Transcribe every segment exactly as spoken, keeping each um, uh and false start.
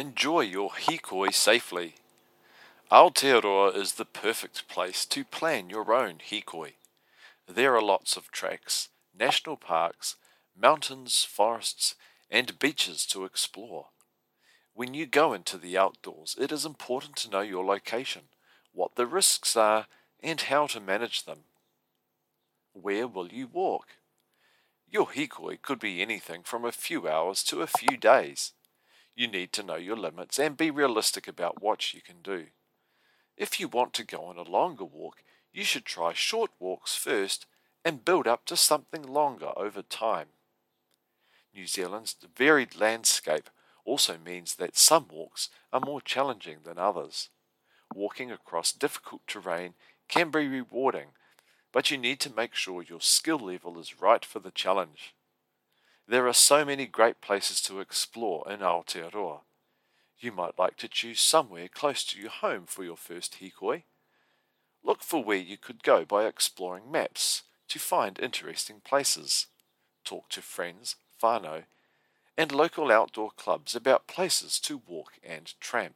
Enjoy your hikoi safely. Aotearoa is the perfect place to plan your own hikoi. There are lots of tracks, national parks, mountains, forests, and beaches to explore. When you go into the outdoors, it is important to know your location, what the risks are, and how to manage them. Where will you walk? Your hikoi could be anything from a few hours to a few days. You need to know your limits and be realistic about what you can do. If you want to go on a longer walk, you should try short walks first and build up to something longer over time. New Zealand's varied landscape also means that some walks are more challenging than others. Walking across difficult terrain can be rewarding, but you need to make sure your skill level is right for the challenge. There are so many great places to explore in Aotearoa. You might like to choose somewhere close to your home for your first hikoi. Look for where you could go by exploring maps to find interesting places. Talk to friends, whānau, and local outdoor clubs about places to walk and tramp.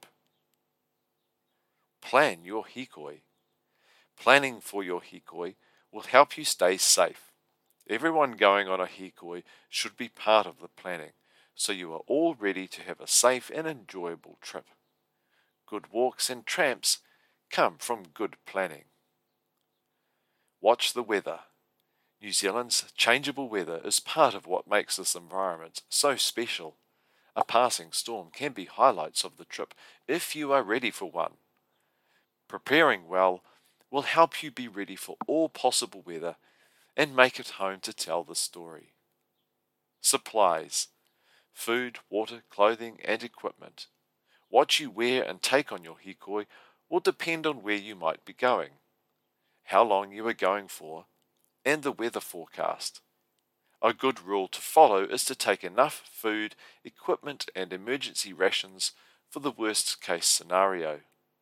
Plan your hikoi. Planning for your hikoi will help you stay safe. Everyone going on a hikoi should be part of the planning, so you are all ready to have a safe and enjoyable trip. Good walks and tramps come from good planning. Watch the weather. New Zealand's changeable weather is part of what makes this environment so special. A passing storm can be highlights of the trip if you are ready for one. Preparing well will help you be ready for all possible weather and make it home to tell the story. Supplies: food, water, clothing, and equipment. What you wear and take on your hikoi will depend on where you might be going, how long you are going for, and the weather forecast. A good rule to follow is to take enough food, equipment, and emergency rations for the worst case scenario.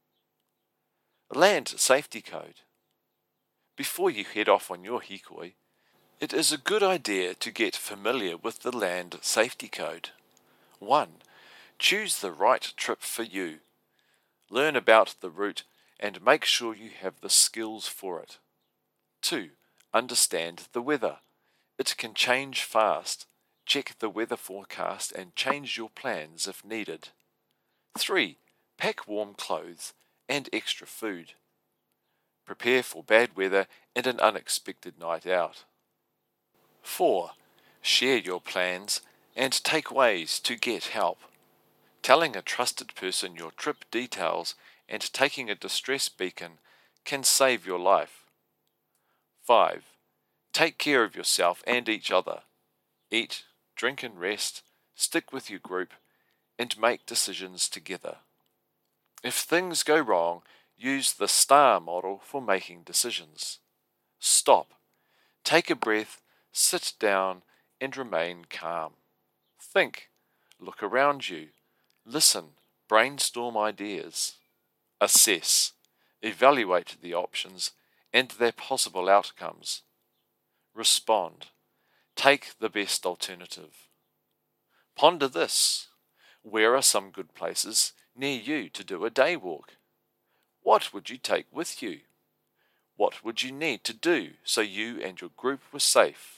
Land Safety Code. Before you head off on your hikoi, it is a good idea to get familiar with the Land Safety Code. one. Choose the right trip for you. Learn about the route and make sure you have the skills for it. two. Understand the weather. It can change fast. Check the weather forecast and change your plans if needed. three. Pack warm clothes and extra food. Prepare for bad weather and an unexpected night out. four. Share your plans and take ways to get help. Telling a trusted person your trip details and taking a distress beacon can save your life. five. Take care of yourself and each other. Eat, drink and rest, stick with your group, and make decisions together. If things go wrong, use the STAR model for making decisions. Stop, take a breath, sit down, and remain calm. Think, look around you, listen, brainstorm ideas. Assess, evaluate the options and their possible outcomes. Respond, take the best alternative. Ponder this: where are some good places near you to do a day walk? What would you take with you? What would you need to do so you and your group were safe?